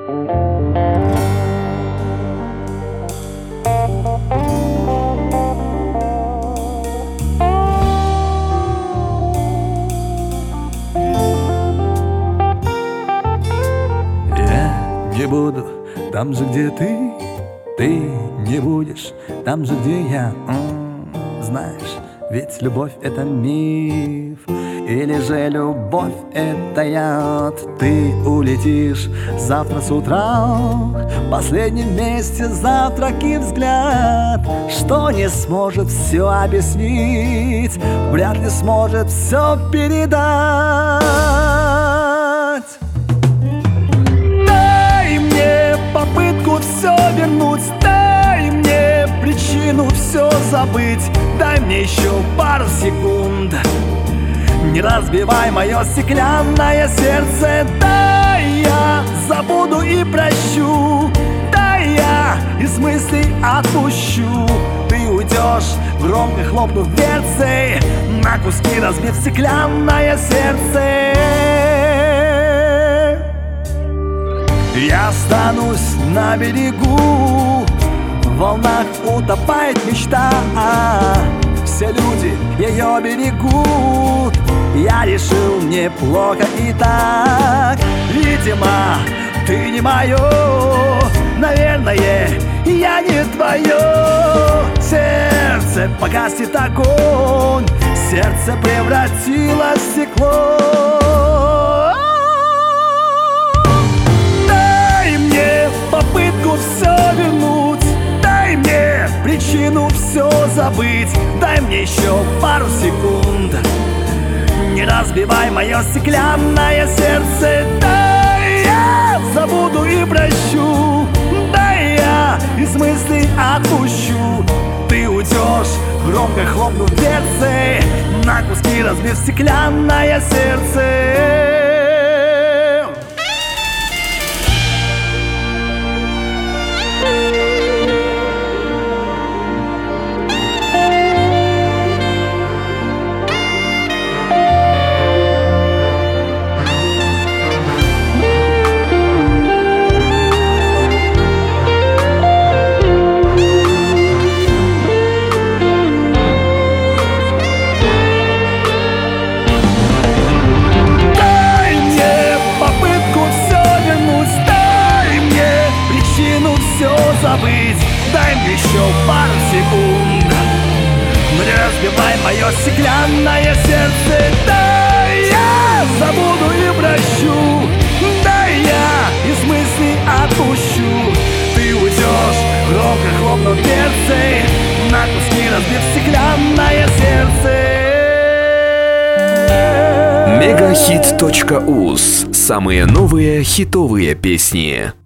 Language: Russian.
Не буду там же, где ты не будешь там же, где я. Знаешь, ведь любовь — это миф, или же любовь — это яд. Ты улетишь завтра с утра, последний вместе завтрак и взгляд, что не сможет все объяснить, вряд ли сможет все передать. Попытку все вернуть, дай мне причину все забыть, дай мне еще пару секунд, не разбивай мое стеклянное сердце. Дай я забуду и прощу, дай я из мыслей отпущу. Ты уйдешь, громко хлопнув дверцей, на куски разбив стеклянное сердце. Я останусь на берегу, в волнах утопает мечта. Все люди ее берегут, я решил неплохо и так. Видимо, ты не мое, наверное, я не твое. Сердце погаснет огонь, сердце превратилось в стекло. Попытку все вернуть, дай мне причину все забыть, дай мне еще пару секунд, не разбивай мое стеклянное сердце. Дай я забуду и прощу, дай я из мыслей отпущу. Ты уйдешь, громко хлопнув дверцей, на куски разбив стеклянное сердце. Забыть, дай мне еще пару секунд, но не разбивай мое стеклянное сердце. Дай я забуду и прощу, дай я из мыслей отпущу. Ты уйдешь, громко хлопнув дверцей, на куски разбив стеклянное сердце. Мегахит.уз. Самые новые хитовые песни.